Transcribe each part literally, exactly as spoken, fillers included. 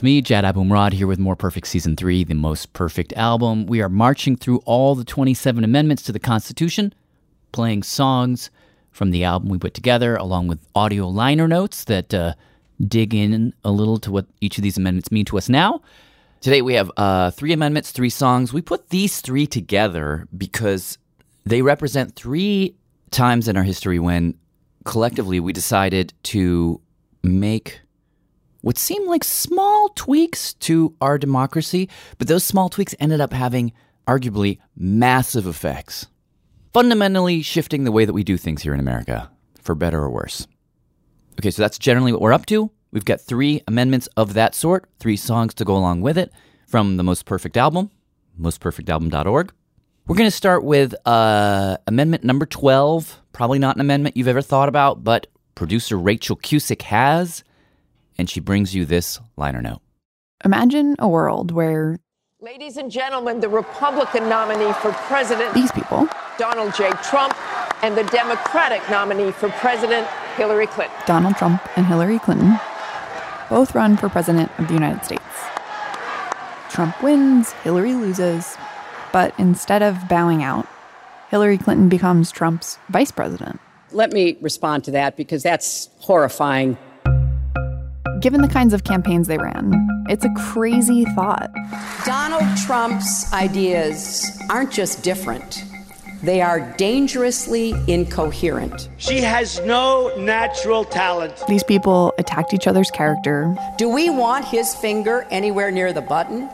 It's me, Jad Abumrad, here with More Perfect Season three, the most perfect album. We are marching through all the twenty-seven amendments to the Constitution, playing songs from the album we put together, along with audio liner notes that uh, dig in a little to what each of these amendments mean to us now. Today we have uh, three amendments, three songs. We put these three together because they represent three times in our history when collectively we decided to make what seemed like small tweaks to our democracy, but those small tweaks ended up having arguably massive effects, fundamentally shifting the way that we do things here in America, for better or worse. Okay, so that's generally what we're up to. We've got three amendments of that sort, three songs to go along with it from the Most Perfect Album, most perfect album dot org. We're going to start with uh, amendment number twelve, probably not an amendment you've ever thought about, but producer Rachel Cusick has. And she brings you this liner note. Imagine a world where... Ladies and gentlemen, the Republican nominee for president... These people... Donald J. Trump, and the Democratic nominee for president, Hillary Clinton. Donald Trump and Hillary Clinton both run for president of the United States. Trump wins, Hillary loses, but instead of bowing out, Hillary Clinton becomes Trump's vice president. Let me respond to that because that's horrifying. Given the kinds of campaigns they ran, it's a crazy thought. Donald Trump's ideas aren't just different. They are dangerously incoherent. She has no natural talent. These people attacked each other's character. Do we want his finger anywhere near the button?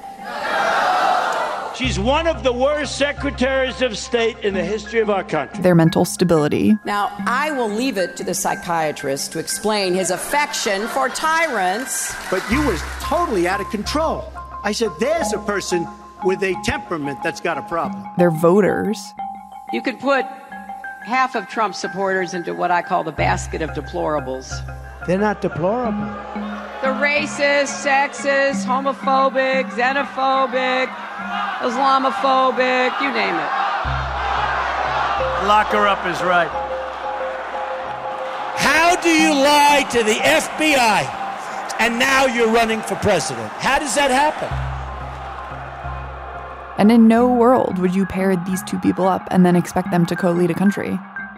She's one of the worst secretaries of state in the history of our country. Their mental stability. Now, I will leave it to the psychiatrist to explain his affection for tyrants. But you were totally out of control. I said, there's a person with a temperament that's got a problem. Their voters. You could put half of Trump's supporters into what I call the basket of deplorables. They're not deplorable. The racist, sexist, homophobic, xenophobic, Islamophobic, you name it. Lock her up is right. How do you lie to the F B I and now you're running for president? How does that happen? And in no world would you pair these two people up and then expect them to co-lead a country.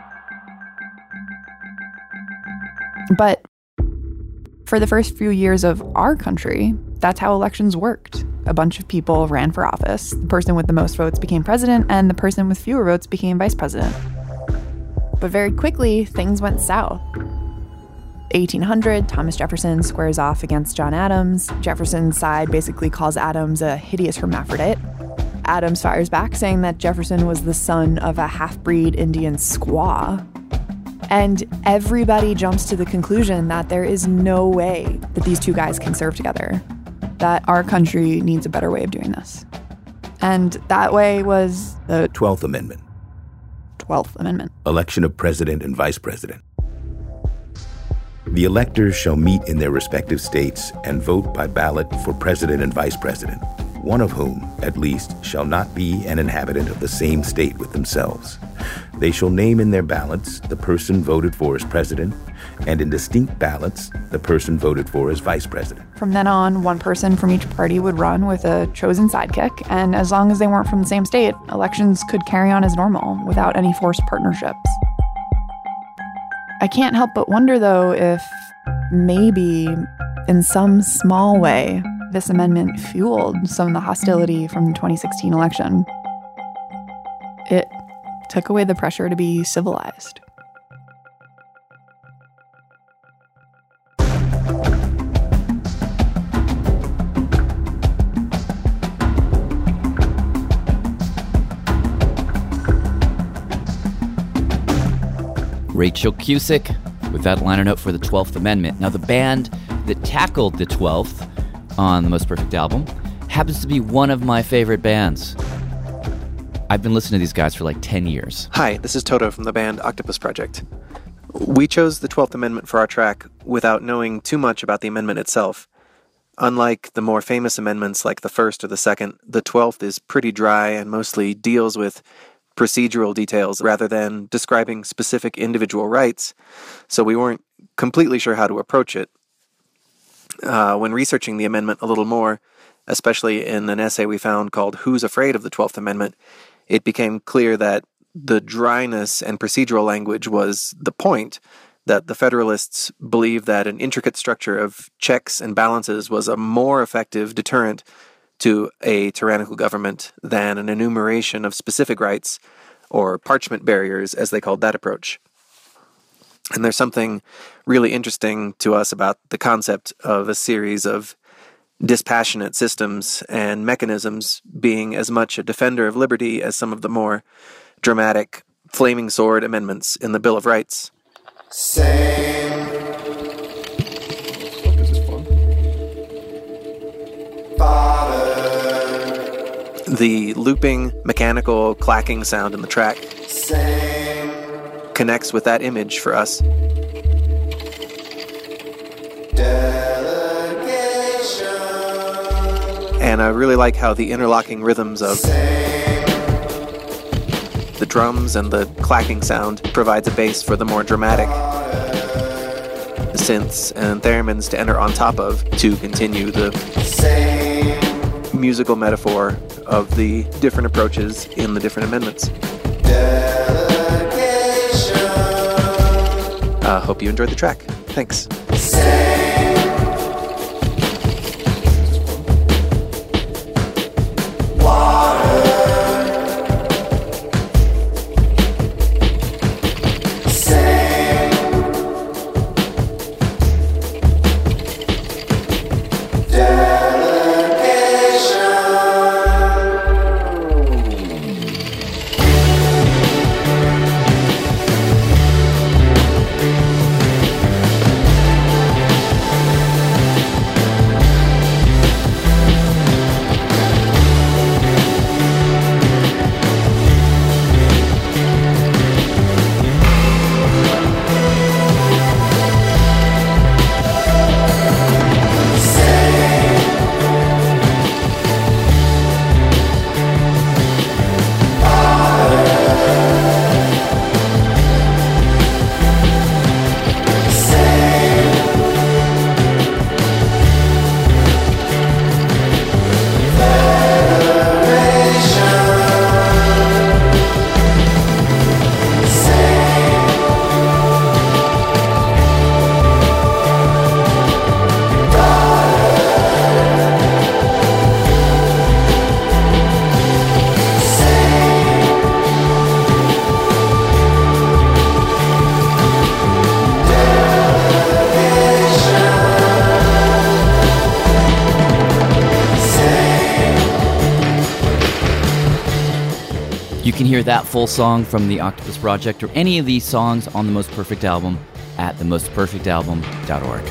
But for the first few years of our country, that's how elections worked. A bunch of people ran for office. The person with the most votes became president, and the person with fewer votes became vice president. But very quickly, things went south. eighteen hundred, Thomas Jefferson squares off against John Adams. Jefferson's side basically calls Adams a hideous hermaphrodite. Adams fires back, saying that Jefferson was the son of a half-breed Indian squaw. And everybody jumps to the conclusion that there is no way that these two guys can serve together, that our country needs a better way of doing this. And that way was the twelfth Amendment. twelfth Amendment. Election of president and vice president. The electors shall meet in their respective states and vote by ballot for president and vice president, one of whom, at least, shall not be an inhabitant of the same state with themselves. They shall name in their ballots the person voted for as president, and in distinct ballots, the person voted for as vice president. From then on, one person from each party would run with a chosen sidekick, and as long as they weren't from the same state, elections could carry on as normal without any forced partnerships. I can't help but wonder, though, if maybe, in some small way, this amendment fueled some of the hostility from the twenty sixteen election. It took away the pressure to be civilized. Rachel Cusick with that liner note for the twelfth Amendment. Now, the band that tackled the twelfth on the Most Perfect Album happens to be one of my favorite bands. I've been listening to these guys for like ten years. Hi, this is Toto from the band Octopus Project. We chose the twelfth Amendment for our track without knowing too much about the amendment itself. Unlike the more famous amendments like the first or the second, the twelfth is pretty dry and mostly deals with procedural details rather than describing specific individual rights, so we weren't completely sure how to approach it. Uh, when researching the amendment a little more, especially in an essay we found called Who's Afraid of the twelfth Amendment, it became clear that the dryness and procedural language was the point, that the Federalists believed that an intricate structure of checks and balances was a more effective deterrent to a tyrannical government than an enumeration of specific rights, or parchment barriers, as they called that approach. And there's something really interesting to us about the concept of a series of dispassionate systems and mechanisms being as much a defender of liberty as some of the more dramatic flaming sword amendments in the Bill of Rights. Same. This is fun. Father. The looping, mechanical, clacking sound in the track Same. connects with that image for us. Delegation. And I really like how the interlocking rhythms of Same. the drums and the clacking sound provides a base for the more dramatic synths and theremins to enter on top of to continue the Same. musical metaphor of the different approaches in the different amendments. Delegation. Uh, hope you enjoyed the track. Thanks. Same. Water. Same. You can hear that full song from the Octopus Project or any of these songs on The Most Perfect Album at the most perfect album dot org.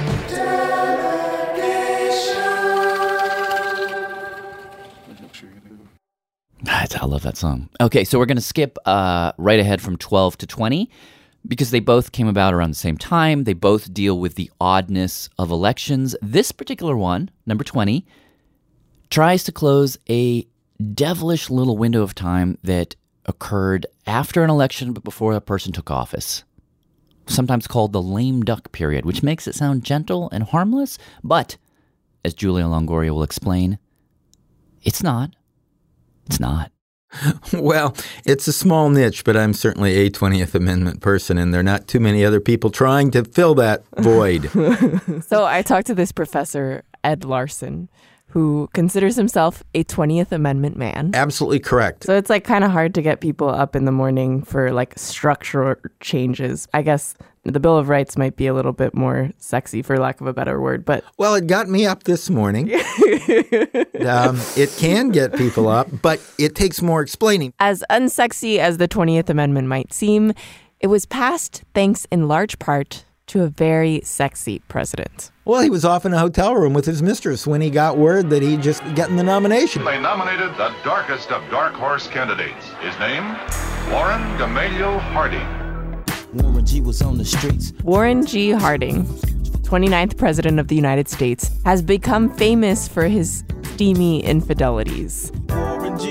I love that song. Okay, so we're going to skip uh, right ahead from twelve to twenty because they both came about around the same time. They both deal with the oddness of elections. This particular one, number twenty, tries to close a devilish little window of time that occurred after an election but before a person took office. Sometimes called the lame duck period, which makes it sound gentle and harmless, but, as Julia Longoria will explain, it's not. It's not. Well, it's a small niche, but I'm certainly a twentieth Amendment person, and there are not too many other people trying to fill that void. So I talked to this professor, Ed Larson, who considers himself a twentieth Amendment man. Absolutely correct. So it's like kind of hard to get people up in the morning for like structural changes. I guess the Bill of Rights might be a little bit more sexy, for lack of a better word, but... Well, it got me up this morning. um, it can get people up, but it takes more explaining. As unsexy as the twentieth Amendment might seem, it was passed thanks in large part to a very sexy president. Well, he was off in a hotel room with his mistress when he got word that he'd just gotten the nomination. They nominated the darkest of dark horse candidates. His name, Warren Gamaliel Harding. Warren G. was on the streets. Warren G. Harding, twenty-ninth President of the United States, has become famous for his steamy infidelities. Warren G's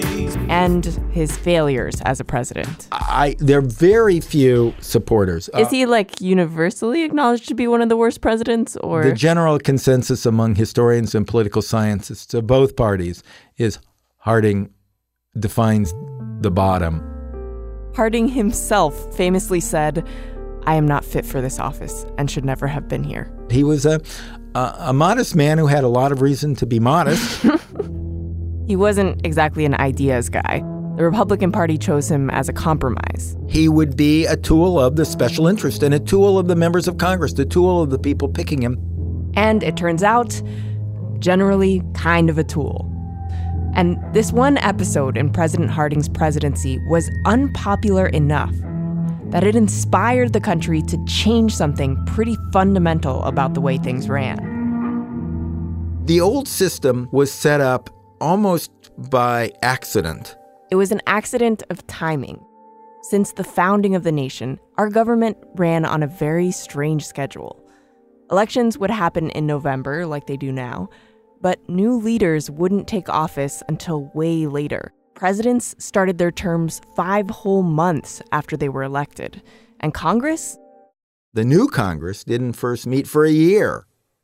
and his failures as a president. I there are very few supporters. Is uh, he like universally acknowledged to be one of the worst presidents, or the general consensus among historians and political scientists of both parties is Harding defines the bottom. Harding himself famously said, "I am not fit for this office and should never have been here." He was a a, a modest man who had a lot of reason to be modest. He wasn't exactly an ideas guy. The Republican Party chose him as a compromise. He would be a tool of the special interest and a tool of the members of Congress, the tool of the people picking him. And it turns out, generally kind of a tool. And this one episode in President Harding's presidency was unpopular enough that it inspired the country to change something pretty fundamental about the way things ran. The old system was set up almost by accident. It was an accident of timing. Since the founding of the nation, our government ran on a very strange schedule. Elections would happen in November, like they do now, but new leaders wouldn't take office until way later. Presidents started their terms five whole months after they were elected. And Congress? The new Congress didn't first meet for a year.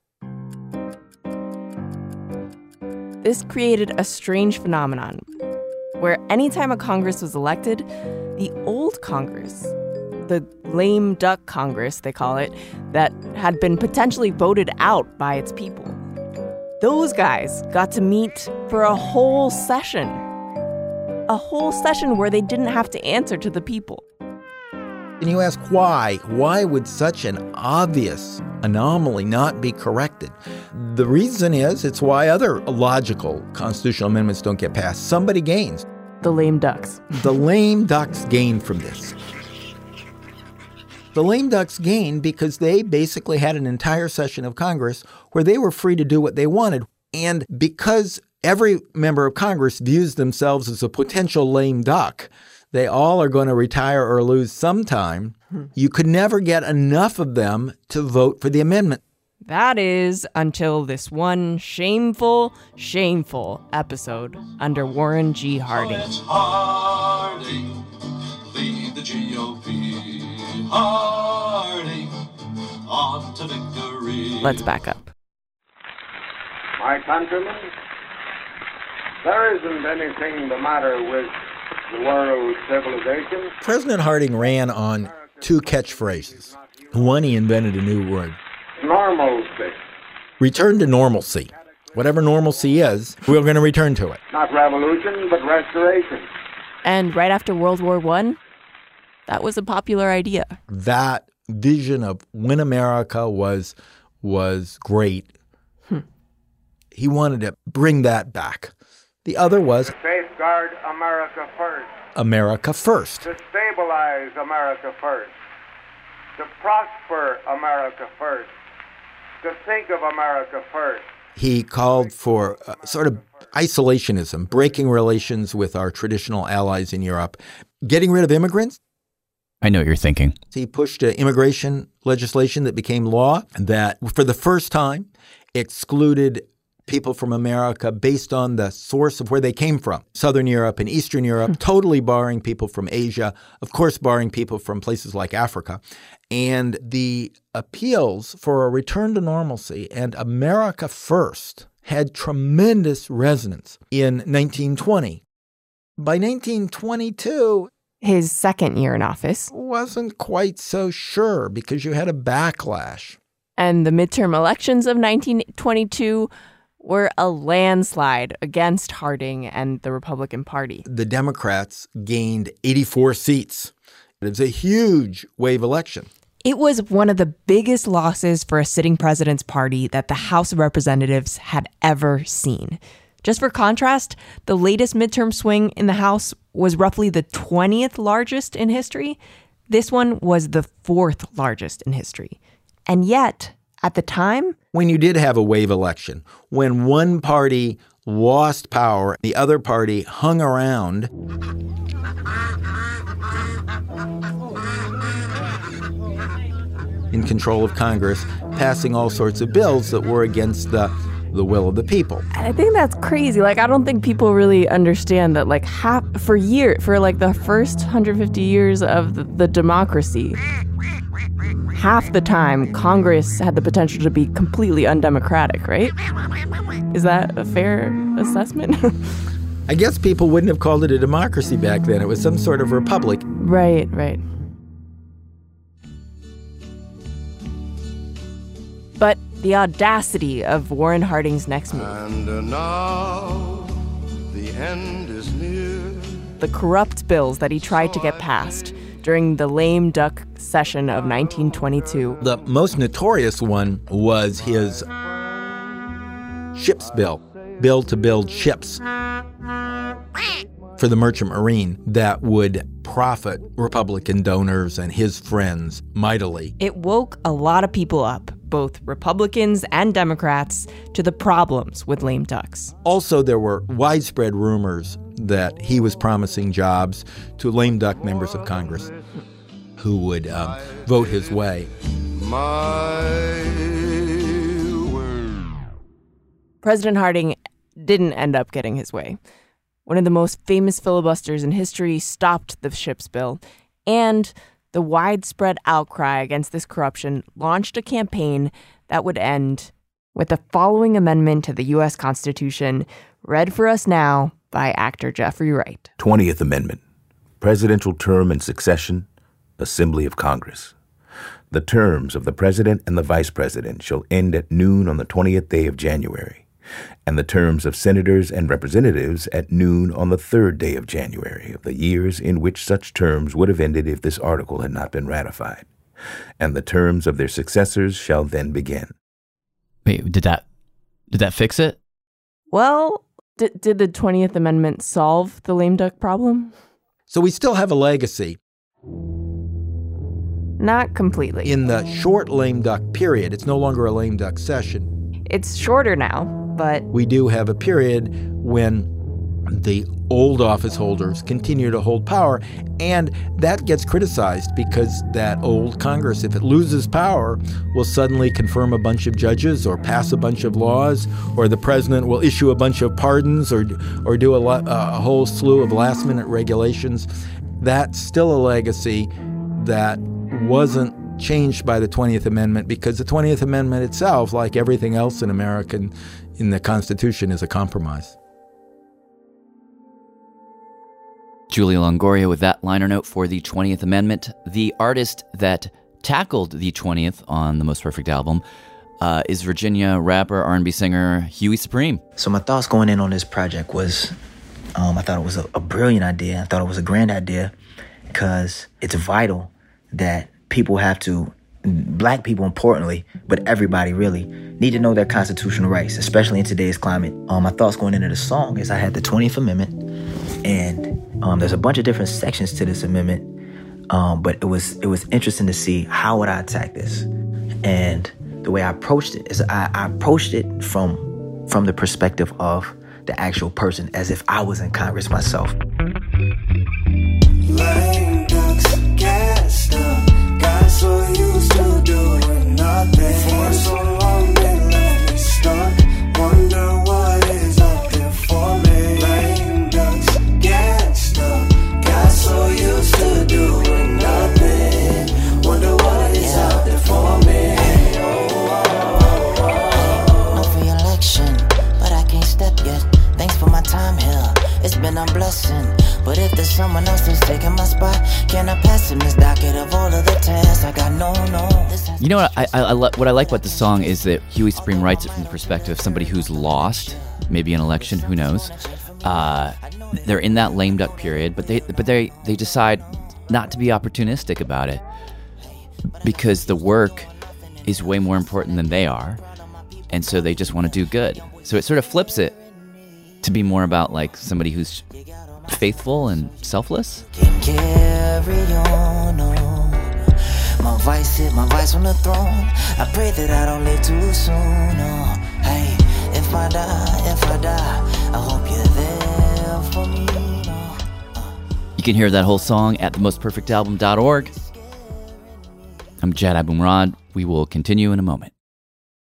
This created a strange phenomenon where anytime a Congress was elected, the old Congress, the lame duck Congress, they call it, that had been potentially voted out by its people, those guys got to meet for a whole session. A whole session where they didn't have to answer to the people. And you ask why? Why would such an obvious anomaly not be corrected? The reason is it's why other logical constitutional amendments don't get passed. Somebody gains. The lame ducks. The lame ducks gain from this. The lame ducks gain because they basically had an entire session of Congress where they were free to do what they wanted. And because every member of Congress views themselves as a potential lame duck, they all are going to retire or lose sometime. Hmm. You could never get enough of them to vote for the amendment. That is until this one shameful, shameful episode under Warren G. Harding. So let Harding lead the G O P. Harding on to victory. Let's back up. My countrymen, there isn't anything the matter with the world's civilization. President Harding ran on two catchphrases. One, he invented a new word. Normalcy. Return to normalcy. Whatever normalcy is, we're going to return to it. Not revolution, but restoration. And right after World War One, that was a popular idea. That vision of when America was was great, hmm. he wanted to bring that back. The other was to safeguard America first. America first. To stabilize America first. To prosper America first. To think of America first. He called for uh, sort of isolationism, breaking relations with our traditional allies in Europe, getting rid of immigrants. I know what you're thinking. He pushed uh, immigration legislation that became law that, for the first time, excluded people from America based on the source of where they came from. Southern Europe and Eastern Europe, totally barring people from Asia, of course barring people from places like Africa. And the appeals for a return to normalcy and America first had tremendous resonance in nineteen twenty. By nineteen twenty-two, his second year in office, wasn't quite so sure because you had a backlash. And the midterm elections of nineteen twenty-two were a landslide against Harding and the Republican Party. The Democrats gained eighty-four seats. It was a huge wave election. It was one of the biggest losses for a sitting president's party that the House of Representatives had ever seen. Just for contrast, the latest midterm swing in the House was roughly the twentieth largest in history. This one was the fourth largest in history. And yet, at the time, when you did have a wave election, when one party lost power, the other party hung around, in control of Congress, passing all sorts of bills that were against the the will of the people. And I think that's crazy. Like, I don't think people really understand that, like, half, for year, for like the first one hundred fifty years of the, the democracy, half the time, Congress had the potential to be completely undemocratic, right? Is that a fair assessment? I guess people wouldn't have called it a democracy back then. It was some sort of republic. Right, right. But the audacity of Warren Harding's next move. And now the end is near. The corrupt bills that he tried to get passed during the lame duck session of nineteen twenty-two. The most notorious one was his ships bill, bill to build ships for the Merchant Marine that would profit Republican donors and his friends mightily. It woke a lot of people up, both Republicans and Democrats, to the problems with lame ducks. Also, there were widespread rumors that he was promising jobs to lame duck members of Congress who would um, vote his way. My word. President Harding didn't end up getting his way. One of the most famous filibusters in history stopped the ships bill, and the widespread outcry against this corruption launched a campaign that would end with the following amendment to the U S Constitution, read for us now by actor Jeffrey Wright. twentieth Amendment. Presidential term and succession. Assembly of Congress. The terms of the President and the Vice President shall end at noon on the twentieth day of January, and the terms of Senators and Representatives at noon on the third day of January of the years in which such terms would have ended if this article had not been ratified, and the terms of their successors shall then begin. Wait, did that did that fix it? Well, did, did the twentieth Amendment solve the lame duck problem? So we still have a legacy. Not completely. In the short lame duck period, it's no longer a lame duck session. It's shorter now, but we do have a period when the old office holders continue to hold power, and that gets criticized because that old Congress, if it loses power, will suddenly confirm a bunch of judges or pass a bunch of laws, or the president will issue a bunch of pardons or or do a, lo- a whole slew of last-minute regulations. That's still a legacy that wasn't changed by the twentieth Amendment, because the twentieth Amendment itself, like everything else in America in the Constitution, is a compromise. Julia Longoria with that liner note for the twentieth Amendment. The artist that tackled the twentieth on The Most Perfect Album uh, is Virginia rapper, R and B singer Huey Supreme. So my thoughts going in on this project was, um, I thought it was a, a brilliant idea. I thought it was a grand idea because it's vital that people have to, black people importantly, but everybody really, need to know their constitutional rights, especially in today's climate. Um, my thoughts going into the song is I had the twentieth Amendment, and um, there's a bunch of different sections to this amendment, um, but it was it was interesting to see how would I attack this. And the way I approached it is I, I approached it from from the perspective of the actual person, as if I was in Congress myself. Lame ducks, gassed up, got so used to doing nothing. For so long they left me stuck, wonder what is up there for me. Lame ducks, gassed up, got so used to doing nothing, wonder what is out there for me. No free election, but I can't step yet. Thanks for my time here, it's been a blessing. But if there's someone else who's taking my spot, can I pass him this docket of all of the tasks? I got no, no. You know what I, I, I what I like about the song is that Huey Supreme writes it from the perspective of somebody who's lost, maybe an election, who knows. Uh, they're in that lame duck period, but they but they they decide not to be opportunistic about it because the work is way more important than they are, and so they just want to do good. So it sort of flips it to be more about like somebody who's faithful and selfless. Carry on, oh. My vice hit my vice on the throne. I pray that I don't live too soon, oh. Hey, if I die, if I die, I hope you're there for me, oh. uh. You can hear that whole song at the most perfect album dot org. I'm Jad Abumrad. We will continue in a moment.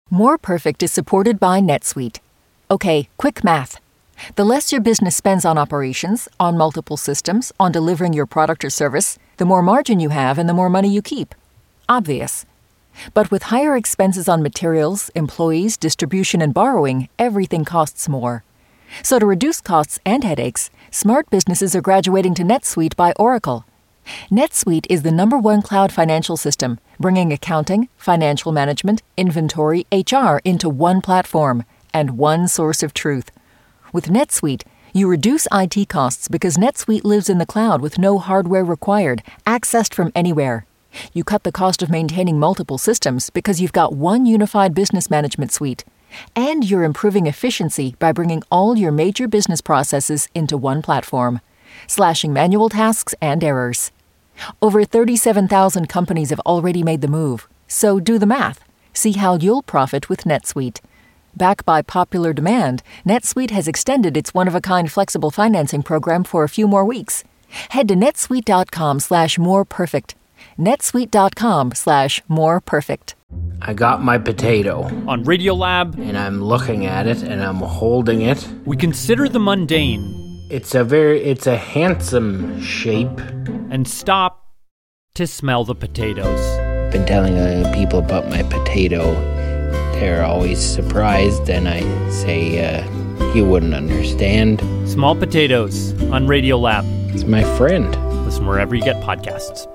More Perfect is supported by NetSuite. Okay, quick math. The less your business spends on operations, on multiple systems, on delivering your product or service, the more margin you have and the more money you keep. Obvious. But with higher expenses on materials, employees, distribution, and borrowing, everything costs more. So to reduce costs and headaches, smart businesses are graduating to NetSuite by Oracle. NetSuite is the number one cloud financial system, bringing accounting, financial management, inventory, H R into one platform and one source of truth. With NetSuite, you reduce I T costs because NetSuite lives in the cloud with no hardware required, accessed from anywhere. You cut the cost of maintaining multiple systems because you've got one unified business management suite. And you're improving efficiency by bringing all your major business processes into one platform, slashing manual tasks and errors. Over thirty-seven thousand companies have already made the move, so do the math. See how you'll profit with NetSuite. Backed by popular demand, NetSuite has extended its one-of-a-kind flexible financing program for a few more weeks. Head to netsuite.com slash more perfect. netsuite.com slash more perfect. I got my potato. On Radiolab. And I'm looking at it and I'm holding it. We consider the mundane. It's a very, it's a handsome shape. And stop to smell the potatoes. Been telling uh, people about my potato. They're always surprised, and I say, uh, you wouldn't understand. Small Potatoes on Radiolab. It's my friend. Listen wherever you get podcasts.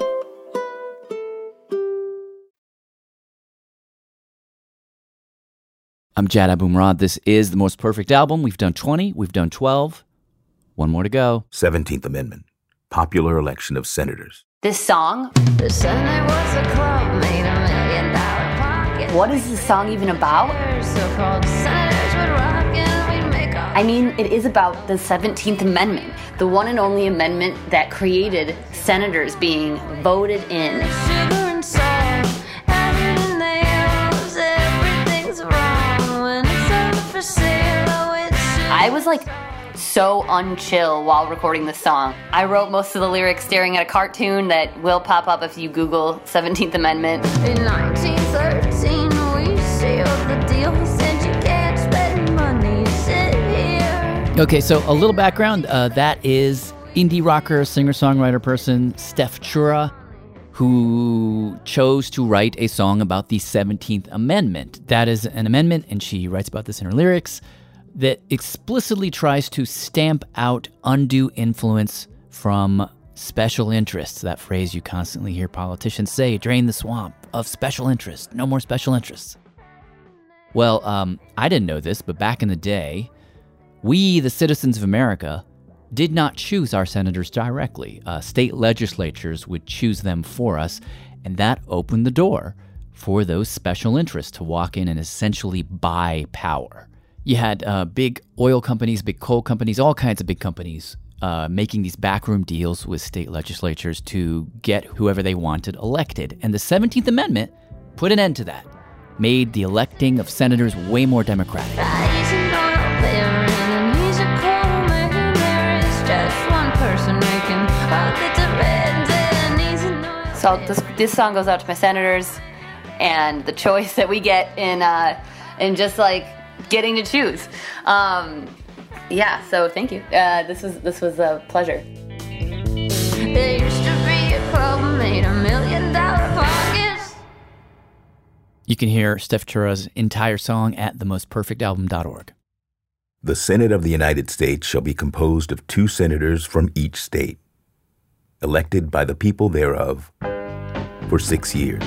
I'm Jad Abumrad. This is The Most Perfect Album. We've done twenty. We've done twelve. One more to go. seventeenth Amendment. Popular election of senators. This song. The Senate was a club made a million dollar pocket. What is this song even about? So-called senators would rock and we'd make all I mean, it is about the seventeenth Amendment, the one and only amendment that created senators being voted in. Sugar and salt, everything they use, everything's wrong when it's on for sale. Oh, it's I was like so unchill while recording this song. I wrote most of the lyrics staring at a cartoon that will pop up if you Google seventeenth Amendment. In nineteen thirteen, we sealed the deal. Said you can't spend money, sit here. Okay, so a little background. Uh, that is indie rocker, singer-songwriter person Steph Chura, who chose to write a song about the seventeenth Amendment. That is an amendment, and she writes about this in her lyrics, that explicitly tries to stamp out undue influence from special interests. That phrase you constantly hear politicians say, drain the swamp of special interests. No more special interests. Well, um, I didn't know this, but back in the day, we, the citizens of America, did not choose our senators directly. Uh, state legislatures would choose them for us, and that opened the door for those special interests to walk in and essentially buy power. You had uh, big oil companies, big coal companies, all kinds of big companies uh, making these backroom deals with state legislatures to get whoever they wanted elected. And the seventeenth Amendment put an end to that, made the electing of senators way more democratic. So this, this song goes out to my senators and the choice that we get in, uh, in just like getting to choose. Um, yeah, so thank you. Uh, this was this was a pleasure. There used to be a club made a million dollar pockets. You can hear Steph Chura's entire song at the most perfect album dot org. The Senate of the United States shall be composed of two senators from each state, elected by the people thereof for six years.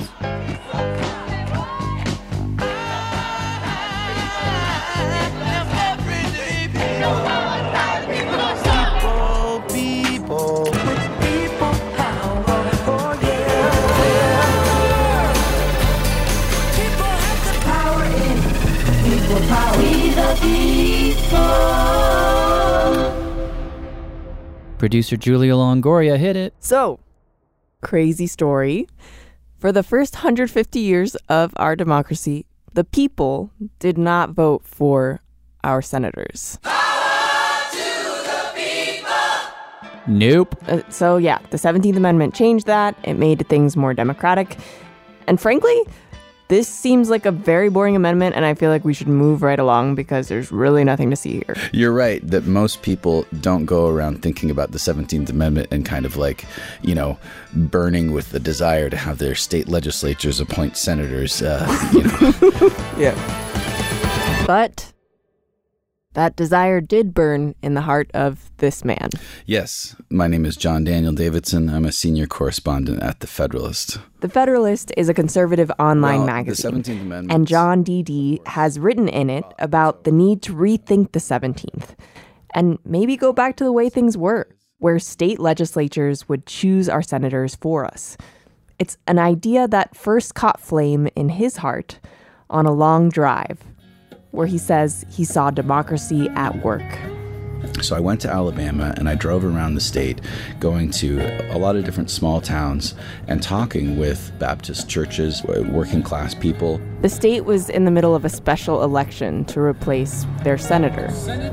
Producer Julia Longoria hit it. So, crazy story. For the first one hundred fifty years of our democracy, the people did not vote for our senators. Nope. Uh, so, yeah, the seventeenth Amendment changed that. It made things more democratic. And frankly, This seems like a very boring amendment, and I feel like we should move right along because there's really nothing to see here. You're right that most people don't go around thinking about the seventeenth Amendment and kind of like, you know, burning with the desire to have their state legislatures appoint senators, uh, you know. Yeah. But that desire did burn in the heart of this man. Yes. My name is John Daniel Davidson. I'm a senior correspondent at The Federalist. The Federalist is a conservative online well, magazine. The seventeenth Amendment. And John D D has written in it about the need to rethink the seventeenth and maybe go back to the way things were, where state legislatures would choose our senators for us. It's an idea that first caught flame in his heart on a long drive, where he says he saw democracy at work. So I went to Alabama and I drove around the state, going to a lot of different small towns and talking with Baptist churches, working class people. The state was in the middle of a special election to replace their senator.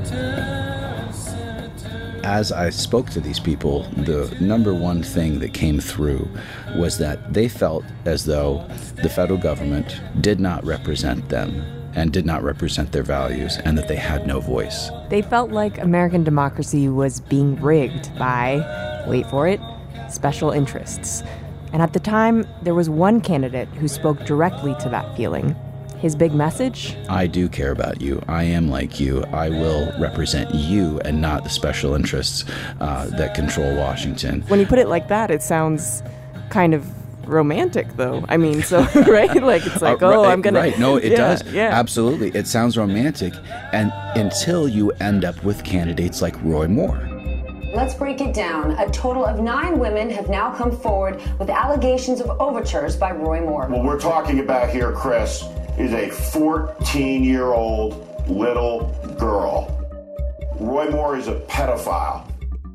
As I spoke to these people, the number one thing that came through was that they felt as though the federal government did not represent them and did not represent their values, and that they had no voice. They felt like American democracy was being rigged by, wait for it, special interests. And at the time, there was one candidate who spoke directly to that feeling. His big message? I do care about you. I am like you. I will represent you and not the special interests uh, that control Washington. When you put it like that, it sounds kind of romantic, though. I mean, so, right? Like, it's like, uh, right, oh, I'm going to... Right, no, it yeah, does. Yeah. Absolutely. It sounds romantic, and until you end up with candidates like Roy Moore. Let's break it down. A total of nine women have now come forward with allegations of overtures by Roy Moore. What we're talking about here, Chris, is a fourteen-year-old little girl. Roy Moore is a pedophile.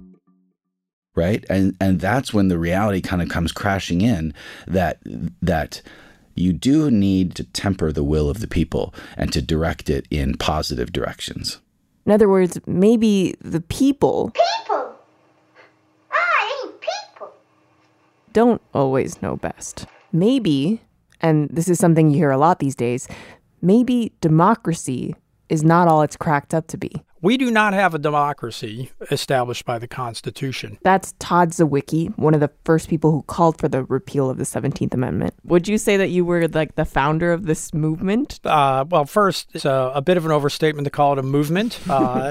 Right? And and that's when the reality kind of comes crashing in that that you do need to temper the will of the people and to direct it in positive directions. In other words, maybe the people... People! I ain't people! ...don't always know best. Maybe, and this is something you hear a lot these days, maybe democracy is not all it's cracked up to be. We do not have a democracy established by the Constitution. That's Todd Zawicki, one of the first people who called for the repeal of the seventeenth Amendment. Would you say that you were like the founder of this movement? Uh, well, first, it's a, a bit of an overstatement to call it a movement uh,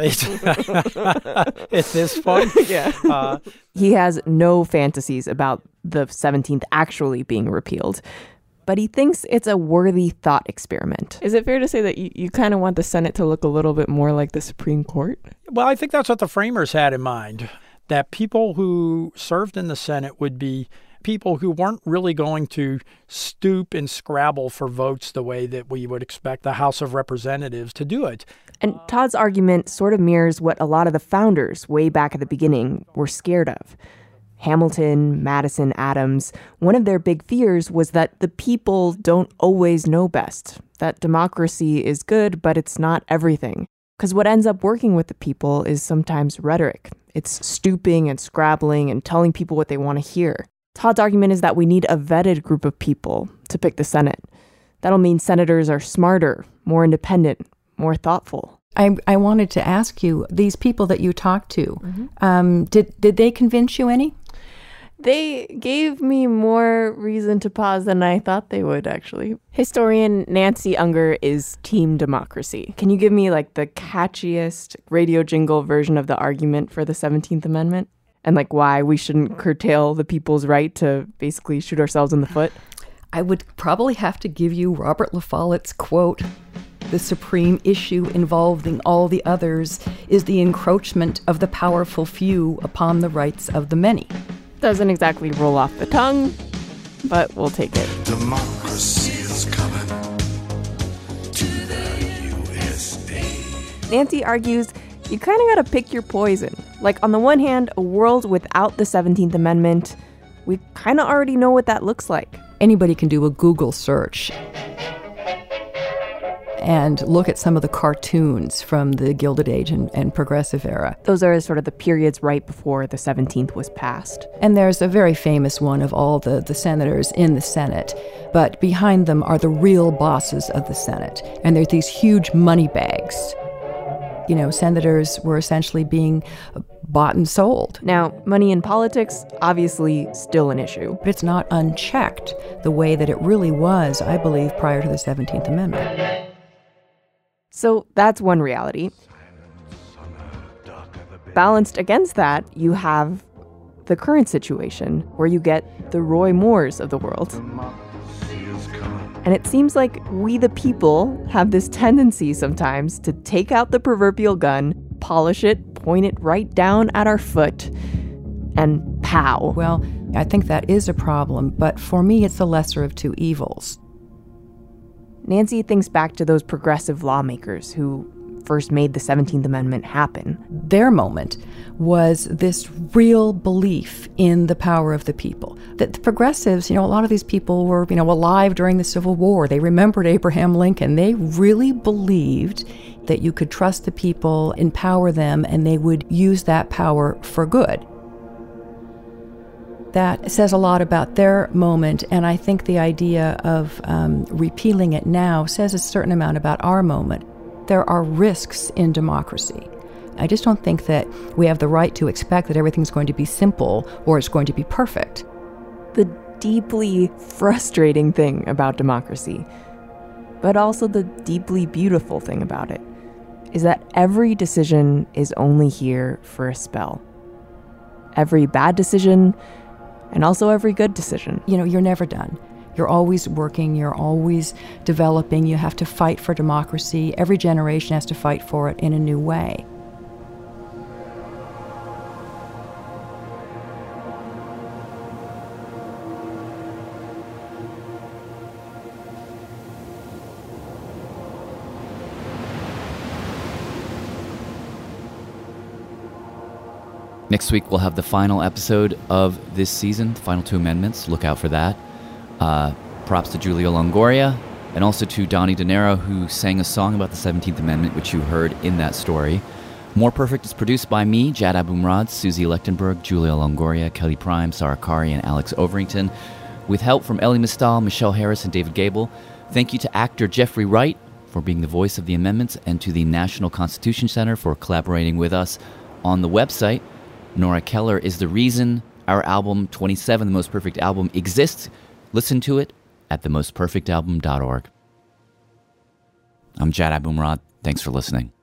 at this point. Yeah. Uh, he has no fantasies about the seventeenth actually being repealed. But he thinks it's a worthy thought experiment. Is it fair to say that you, you kind of want the Senate to look a little bit more like the Supreme Court? Well, I think that's what the framers had in mind, that people who served in the Senate would be people who weren't really going to stoop and scrabble for votes the way that we would expect the House of Representatives to do it. And Todd's argument sort of mirrors what a lot of the founders way back at the beginning were scared of. Hamilton, Madison, Adams, one of their big fears was that the people don't always know best, that democracy is good, but it's not everything. Because what ends up working with the people is sometimes rhetoric. It's stooping and scrabbling and telling people what they want to hear. Todd's argument is that we need a vetted group of people to pick the Senate. That'll mean senators are smarter, more independent, more thoughtful. I, I wanted to ask you, these people that you talked to, mm-hmm. um, did, did they convince you any? They gave me more reason to pause than I thought they would, actually. Historian Nancy Unger is team democracy. Can you give me, like, the catchiest radio jingle version of the argument for the seventeenth Amendment? And, like, why we shouldn't curtail the people's right to basically shoot ourselves in the foot? I would probably have to give you Robert La Follette's quote. The supreme issue involving all the others is the encroachment of the powerful few upon the rights of the many. Doesn't exactly roll off the tongue, but we'll take it. Democracy is coming to the U S A. Nancy argues you kind of got to pick your poison. Like, on the one hand, a world without the seventeenth Amendment, we kind of already know what that looks like. Anybody can do a Google search and look at some of the cartoons from the Gilded Age and, and Progressive era. Those are sort of the periods right before the seventeenth was passed. And there's a very famous one of all the, the senators in the Senate, but behind them are the real bosses of the Senate. And there's these huge money bags. You know, senators were essentially being bought and sold. Now, money in politics, obviously still an issue. But it's not unchecked the way that it really was, I believe, prior to the seventeenth Amendment. So that's one reality. Balanced against that, you have the current situation where you get the Roy Moores of the world. And it seems like we the people have this tendency sometimes to take out the proverbial gun, polish it, point it right down at our foot, and pow. Well, I think that is a problem, but for me it's the lesser of two evils. Nancy thinks back to those progressive lawmakers who first made the seventeenth Amendment happen. Their moment was this real belief in the power of the people. That the progressives, you know, a lot of these people were, you know, alive during the Civil War. They remembered Abraham Lincoln. They really believed that you could trust the people, empower them, and they would use that power for good. That says a lot about their moment, and I think the idea of um, repealing it now says a certain amount about our moment. There are risks in democracy. I just don't think that we have the right to expect that everything's going to be simple or it's going to be perfect. The deeply frustrating thing about democracy, but also the deeply beautiful thing about it, is that every decision is only here for a spell. Every bad decision, and also every good decision. You know, you're never done. You're always working, you're always developing, you have to fight for democracy. Every generation has to fight for it in a new way. Next week, we'll have the final episode of this season, the final two amendments. Look out for that. Uh, props to Julia Longoria and also to Donnie De Niro, who sang a song about the seventeenth Amendment, which you heard in that story. More Perfect is produced by me, Jad Abumrad, Susie Lechtenberg, Julia Longoria, Kelly Prime, Sarah Kari, and Alex Overington, with help from Ellie Mistal, Michelle Harris, and David Gable. Thank you to actor Jeffrey Wright for being the voice of the amendments, and to the National Constitution Center for collaborating with us on the website. Nora Keller is the reason our album twenty-seven, The Most Perfect Album, exists. Listen to it at the most perfect album dot org. I'm Jad Abumrad. Thanks for listening.